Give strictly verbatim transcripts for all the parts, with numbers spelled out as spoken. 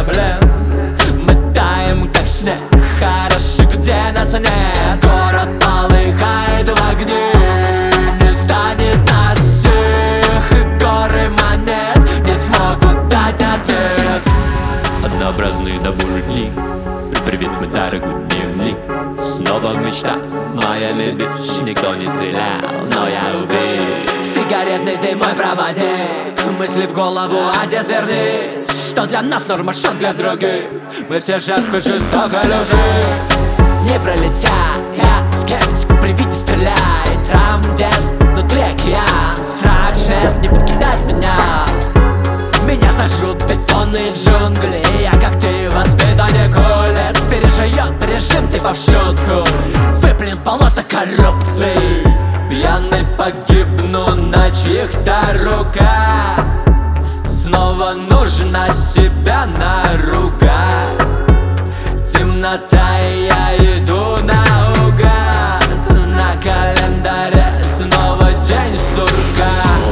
проблем. Мы таем, как снег, хорошо, где нас нет. Город полыхает в огне, не станет нас всех, и горы монет не смогут дать ответ. Однообразные до боли дни, привет, мой дорогой дневник. Снова в мечтах, Майами Бич. Никто не стрелял, но я убил. Сигаретный дым мой проводник, мысли в голову отец вернись. Что для нас норма, что для других. Мы все жертвы жестокой любви. Не пролетят, я скептик, привите, стреляй. Травм детств, внутри океан. Страх, смерть, не покидать меня. Меня сожрут бетонные джунгли. Я как ты, воспитанник улиц. Переживет режим типа в шутку. Выплюнет болото коррупции. Пьяный погибну на чьих-то руках. Снова нужно себя наругать. Темнота, и я иду наугад. На календаре снова день сурка.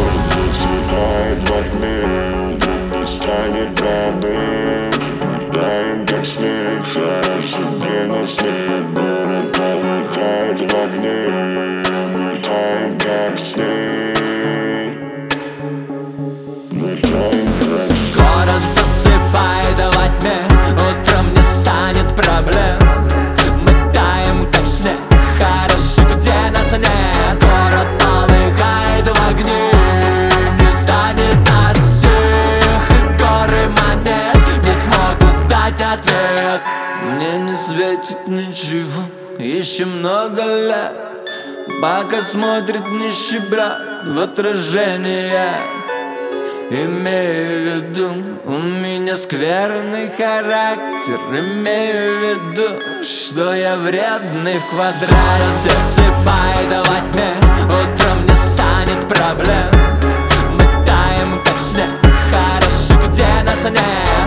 Станет правдой, таем как снег, хорошо, где нас нет. Город полыхает в огне, мы таем как снег. Мы таем как снег. Город засыпает во тьме, утром не станет проблем. Мы таем как снег, хорошо, где нас нет. Город полыхает в огне, не станет нас всех, и горы монет не смогут дать ответ. Мне не светит ничего, еще много лет, пока смотрит нищеброд в отражение. Имею в виду, у меня скверный характер. Имею в виду, что я вредный в квадрате. Засыпает во тьме, утром не станет проблем. Мы таем, как снег, хорошо, где нас нет.